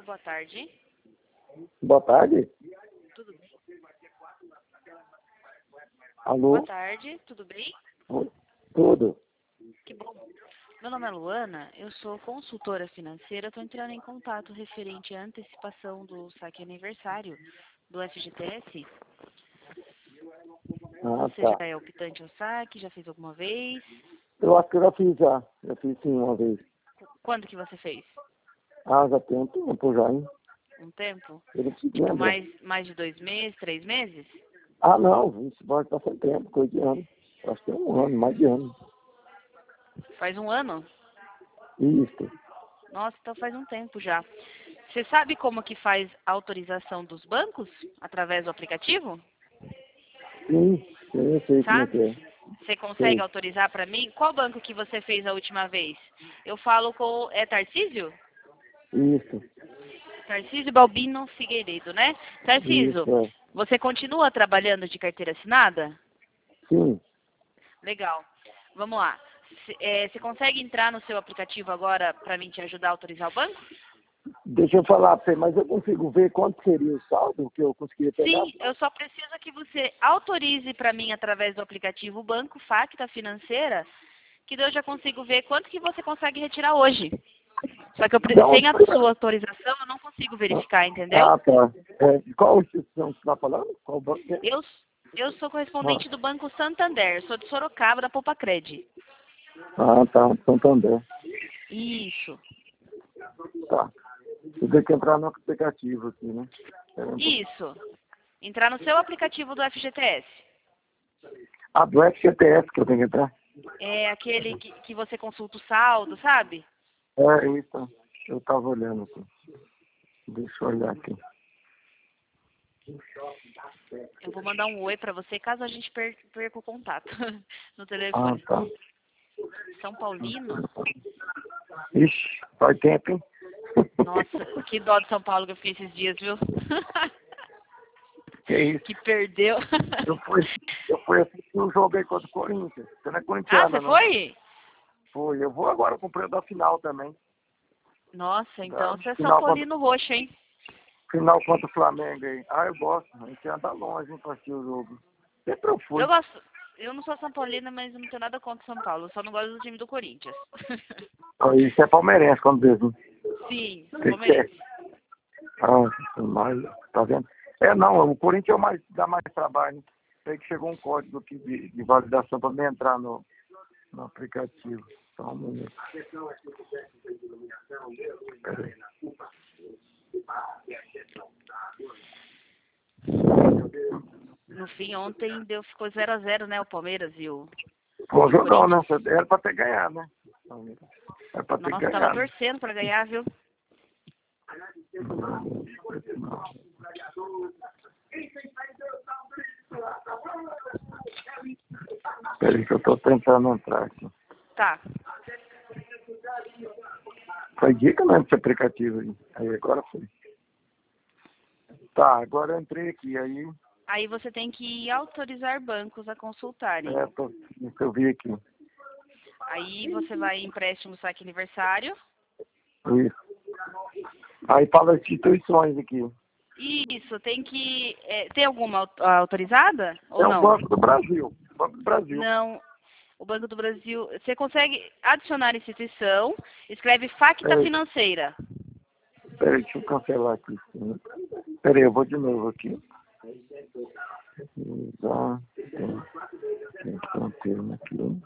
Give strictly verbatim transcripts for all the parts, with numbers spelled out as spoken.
Boa tarde. Boa tarde. Tudo bem? Alô? Boa tarde, tudo bem? Oi, tudo. Que bom. Meu nome é Luana, eu sou consultora financeira, estou entrando em contato referente à antecipação do saque aniversário do F G T S. Ah, Você tá. já é optante ao saque, já fez alguma vez? Eu acho que eu já fiz já. Já fiz sim uma vez. Quando que você fez? Ah, já tem um tempo já, hein? Um tempo? Ele se Tipo, lembra. mais, mais de dois meses, três meses? Ah, não. Isso vai passar tempo, coisa de ano. Acho que é um ano, mais de ano. Faz um ano? Isso. Nossa, então faz um tempo já. Você sabe como que faz a autorização dos bancos? Através do aplicativo? Sim, sim, eu sei como é que Sabe? é. Você consegue Sei. autorizar para mim? Qual banco que você fez a última vez? Eu falo com... É Tarcísio? Isso. Tarcísio Balbino Figueiredo, né? Tarcísio, Isso, é. você continua trabalhando de carteira assinada? Sim. Legal. Vamos lá. C- é, você consegue entrar no seu aplicativo agora para mim te ajudar a autorizar o banco? Deixa eu falar pra você, mas eu consigo ver quanto seria o saldo que eu conseguiria pegar? Sim, eu só preciso que você autorize para mim através do aplicativo o banco Facta Financeira, que daí eu já consigo ver quanto que você consegue retirar hoje. Só que eu, pre- Da onde sem a foi? sua autorização eu não consigo verificar, entendeu? Ah, tá. É, de qual instituição você está falando? Qual banco que é? Eu, eu sou Ah, correspondente do Banco Santander, sou de Sorocaba, da Poupa-Cred. ah, tá. Santander. Isso, Tá. Você tem que entrar no aplicativo aqui, né? Espera um pouco. isso. Entrar no seu aplicativo do F G T S. Ah, do F G T S que eu tenho que entrar? É aquele que, que você consulta o saldo, sabe? É, isso. Eu tava olhando aqui. Deixa eu olhar aqui. Eu vou mandar um oi pra você caso a gente per- perca o contato no Ah, telefone. tá. São Paulino? Ixi, faz tempo, hein? Nossa, que dó de São Paulo que eu fiquei esses dias, viu? Que isso? Que perdeu. Eu fui, eu fui assistir um jogo aí contra o Corinthians. Você não é Ah, corintiana, você não? foi? Foi. Eu vou agora cumprir o da final também. Nossa, então Da você é São final contra, Paulino roxo, hein? final contra o Flamengo aí. Ah, eu gosto. A gente anda longe, hein, pra assistir o jogo. Sempre eu Eu fui. gosto. Eu não sou São Paulina, mas eu não tenho nada contra São Paulo. Eu só não gosto do time do Corinthians. Aí você é palmeirense quando vê, viu? Sim, sou O que que é? palmeirense. Ah, mas, tá vendo? É, não, o Corinthians é o mais, dá mais trabalho. Sei que chegou um código aqui de, de validação para me entrar no, no aplicativo. Só um minuto. Peraí. No fim, ontem deu, ficou zero a zero, né? O Palmeiras e o, Pô, e o jogão, né? Corinthians. Era para ter ganhado, né? Era para ter Nossa, tava ganhado. torcendo pra ganhar, viu? Peraí que eu tô tentando entrar aqui. Tá. Foi dica mesmo esse aplicativo aí. Aí agora foi. Tá, agora eu entrei aqui. Aí, Aí você tem que autorizar bancos a consultarem. é, tô, eu vi aqui. Aí você vai em empréstimo saque aniversário. Isso. Aí fala instituições aqui. Isso, tem que... é, tem alguma au- autorizada ou É o não? Banco do Brasil. Banco do Brasil. Não. O Banco do Brasil... Você consegue adicionar instituição, escreve Facta Peraí, Financeira. peraí, deixa eu cancelar aqui. Peraí, eu vou de novo aqui. Já tem, tem que ter um termo aqui.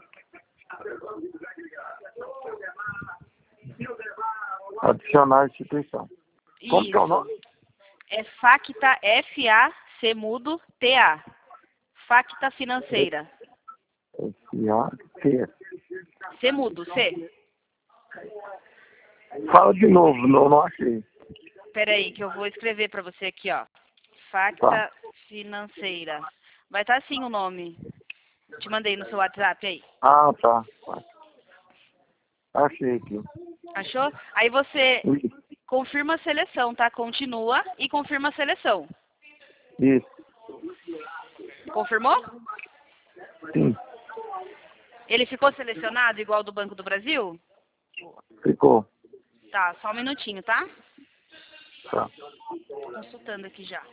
Adicionar instituição. Como que é o Isso. nome? É Facta, F A C mudo T A. Facta Financeira. S A T. C mudo, C. Fala de novo, não, não achei. Peraí, que eu vou escrever pra você aqui, ó. Tá. Facta Financeira. Vai estar assim o nome. Te mandei no seu WhatsApp aí. Ah, tá. Achei aqui. Achou? Aí você Isso. confirma a seleção, tá? Continua e confirma a seleção. Isso. Confirmou? Sim. Ele ficou selecionado igual do Banco do Brasil? Ficou. Tá, só um minutinho, tá? Tá. Tô consultando aqui já.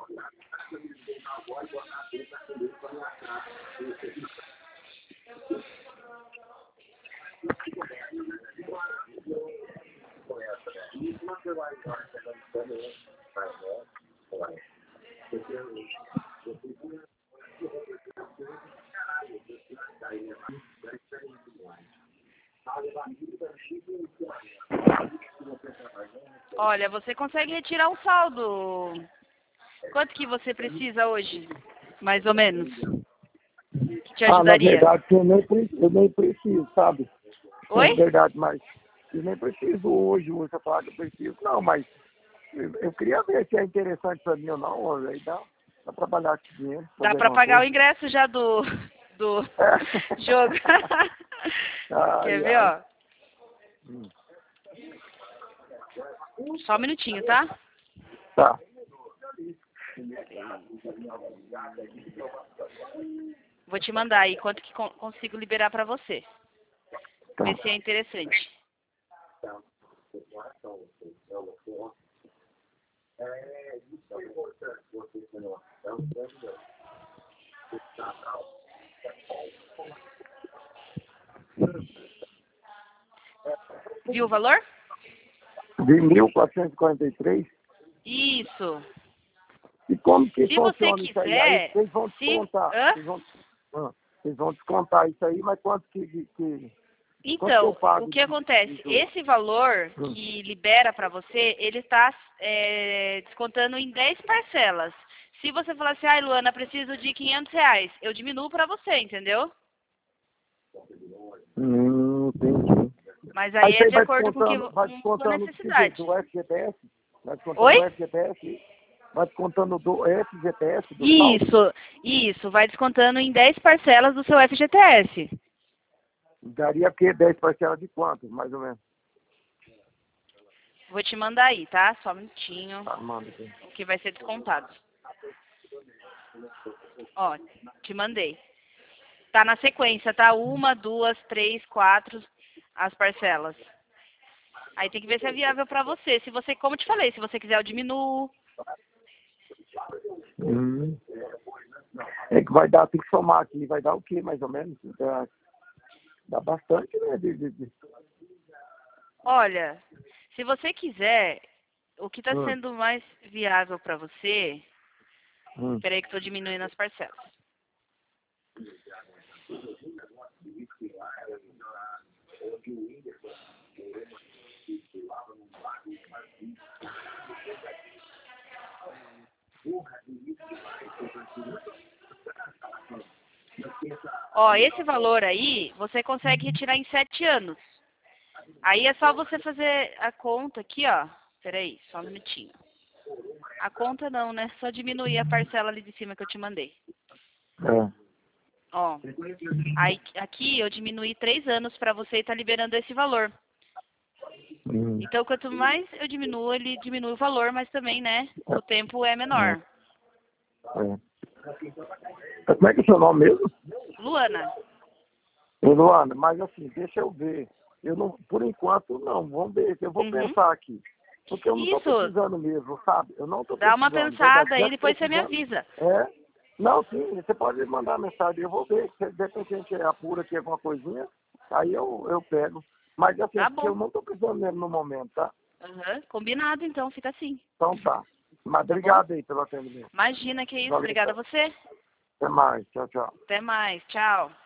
Olha, você consegue retirar um saldo. Quanto que você precisa hoje? Mais ou menos. Que te Ah, na ajudaria? verdade, eu nem, pre- eu nem preciso, sabe? Oi? Na verdade, mas eu nem preciso hoje, você fala que eu preciso. Não, mas eu, eu queria ver se é interessante para mim ou não. Aí dá para trabalhar com dinheiro. Dá fazer pra alguma pagar o coisa. ingresso já do, do É. jogo. Ai, Quer ver, ai. ó? Hum. Só um minutinho, tá? Tá. Vou te mandar aí quanto que con- consigo liberar pra você. Tá. Ver se é interessante. Viu o valor? De mil quatrocentos e quarenta e três. Isso. E como que Se você funciona isso aí? Aí quiser, vocês vão se... descontar. Hã? Vocês vão, ah, vocês vão descontar isso aí, mas quanto que... que, que quanto que eu Então, pago o que de- acontece? de- Esse valor Hum. que libera para você, ele está descontando em dez parcelas. Se você falar assim, ai Luana, preciso de quinhentos reais, eu diminuo para você, entendeu? Hum, entendi. Mas Aí aí é você de vai acordo com, que, descontando, vai com sua descontando do, que jeito? necessidade. Do F G T S? Vai descontando Oi? do F G T S? Vai descontando do F G T S, do saldo? Isso, isso, vai descontando em dez parcelas do seu F G T S. Daria que dez parcelas de quanto, mais ou menos? Vou te mandar aí, tá? Só um minutinho, Tá, manda aqui. o que vai ser descontado. Ó, te mandei. Tá na sequência, tá? Uma, duas, três, quatro, as parcelas. Aí tem que ver se é viável pra você. Se você, como eu te falei, se você quiser eu diminuo. Hum. É que vai dar, tem que somar aqui, vai dar o quê, mais ou menos? Dá, dá bastante, né? De, de, de... Olha, se você quiser, o que tá Hum. sendo mais viável pra você... Hum. Peraí que eu tô diminuindo as parcelas. Ó, esse valor aí, você consegue retirar em sete anos. Aí é só você fazer a conta aqui, ó. Peraí, só um minutinho. A conta não, né? Só diminuir a parcela ali de cima que eu te mandei. É. Ó, aí aqui eu diminuí três anos pra você e tá liberando esse valor. Hum. Então, quanto mais eu diminuo, ele diminui o valor, mas também, né, o tempo é menor. É. Como é que é o seu nome mesmo? Luana, Ô, Luana, mas assim, deixa eu ver. Eu não, por enquanto, não. Vamos ver. Eu vou Uhum. pensar aqui. Porque eu não estou Isso. precisando mesmo, sabe? Eu não estou Dá precisando. uma verdade. pensada Já aí, que depois você me precisando, avisa. é. Não, sim, você pode me mandar mensagem. Eu vou ver. Se de repente a gente apura aqui alguma coisinha, aí eu, eu pego. Mas assim, Tá porque bom. eu não estou precisando mesmo no momento, tá? Uhum. Combinado, então, fica assim. Então tá. Mas Tá obrigado bom? aí pelo atendimento. Imagina que é isso. Valeu, Obrigada a tá? você. Até mais. Tchau, tchau. Até mais. Tchau.